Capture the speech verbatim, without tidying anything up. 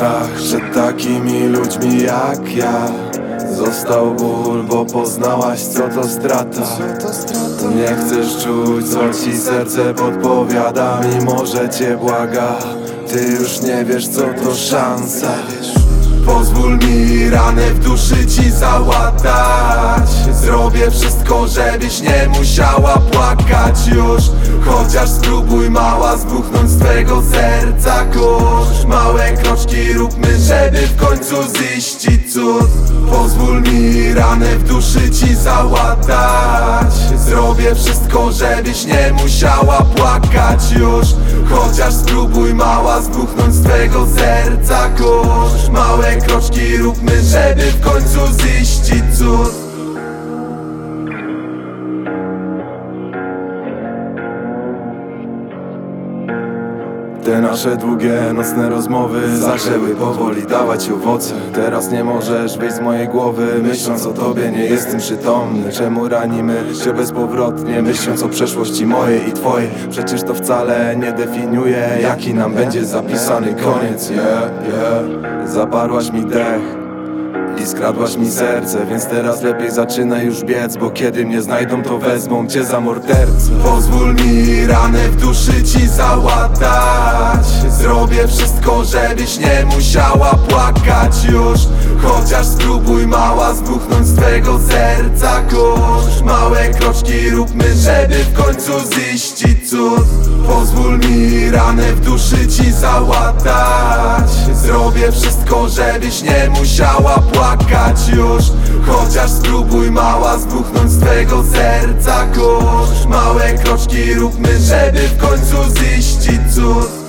strach przed takimi ludźmi jak ja. Został ból, bo poznałaś co to strata. Nie chcesz czuć, co ci serce podpowiada, mimo że cię błaga. Ty już nie wiesz co to szansa. Pozwól mi ranę w duszy ci załatać. Zrobię wszystko, żebyś nie musiała płakać już. Chociaż spróbuj mała zbuchnąć z twego serca kurz. Małe kroczki róbmy, żeby w końcu ziścić cud. Pozwól mi ranę w duszy ci załatać. Zrobię wszystko, żebyś nie musiała płakać już. Chociaż spróbuj mała zbuchnąć z twego serca kurz. Małe kroczki róbmy, żeby w końcu ziścić cud. Te nasze długie, nocne rozmowy zaczęły powoli dawać owoce. Teraz nie możesz wyjść z mojej głowy, myśląc o tobie nie jestem przytomny. Czemu ranimy się bezpowrotnie, myśląc o przeszłości mojej i twojej? Przecież to wcale nie definiuje, jaki nam będzie zapisany koniec. Yeah, yeah. Zaparłaś mi dech i skradłaś mi serce, więc teraz lepiej zaczynaj już biec, bo kiedy mnie znajdą, to wezmą cię za mordercę. Pozwól mi ranę w duszy ci załatać. Zrobię wszystko, żebyś nie musiała płakać już. Chociaż spróbuj mała zbuchnąć z twego serca kurz. Małe kroczki róbmy, żeby w końcu ziścić cud. Pozwól mi ranę w duszy ci załatać. Zrobię wszystko, żebyś nie musiała płakać już. Chociaż spróbuj mała zbuchnąć z twego serca kurz. Małe kroczki róbmy, żeby w końcu ziścić cud.